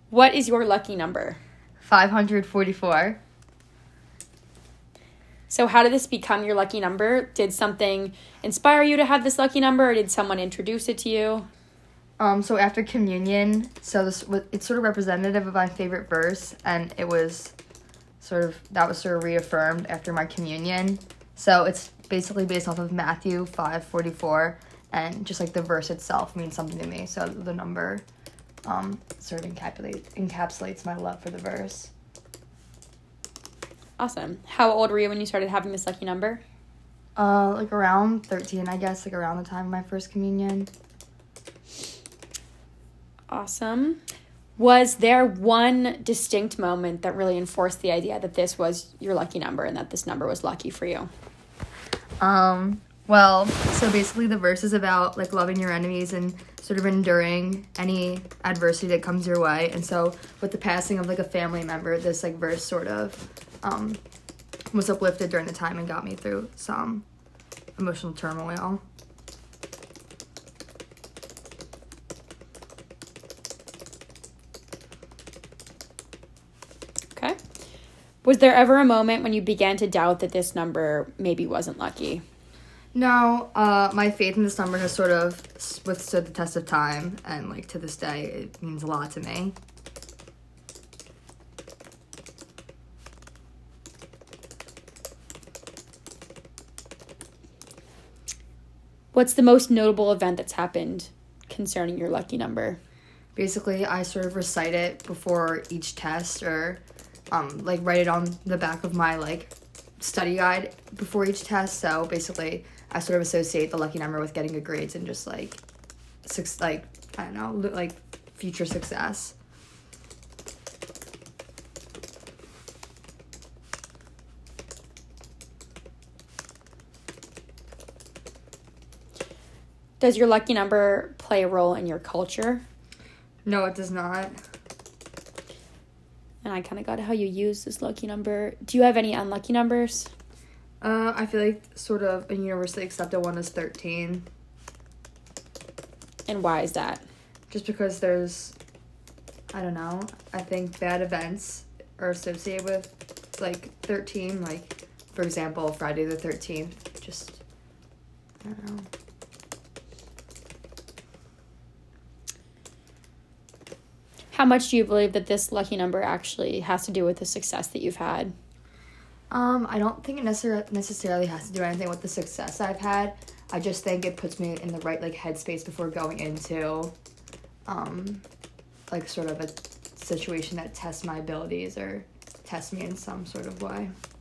What is your lucky number? 544. So how did this become your lucky number? Did something inspire you to have this lucky number, or did someone introduce it to you? So after communion, it's sort of representative of my favorite verse, and that was sort of reaffirmed after my communion. So it's basically based off of Matthew 5:44, and just like the verse itself means something to me. So the number sort of encapsulates my love for the verse. Awesome. How old were you when you started having this lucky number? Like around 13, I guess, like around the time of my first communion. Awesome. Was there one distinct moment that really enforced the idea that this was your lucky number and that this number was lucky for you? Well, so basically the verse is about like loving your enemies and sort of enduring any adversity that comes your way. And so with the passing of like a family member, this like verse sort of was uplifted during the time and got me through some emotional turmoil. Okay. Was there ever a moment when you began to doubt that this number maybe wasn't lucky? No, my faith in this number has sort of withstood the test of time, and like to this day, it means a lot to me. What's the most notable event that's happened concerning your lucky number? Basically, I sort of recite it before each test, or like write it on the back of my like study guide before each test. So basically, I sort of associate the lucky number with getting good grades and just like future success. Does your lucky number play a role in your culture? No, it does not. And I kind of got how you use this lucky number. Do you have any unlucky numbers? I feel like sort of a universally accepted one is 13. And why is that? Just because there's, I don't know, I think bad events are associated with like 13. Like, for example, Friday the 13th. Just, I don't know. How much do you believe that this lucky number actually has to do with the success that you've had? I don't think it necessarily has to do anything with the success I've had. I just think it puts me in the right like headspace before going into like sort of a situation that tests my abilities or tests me in some sort of way.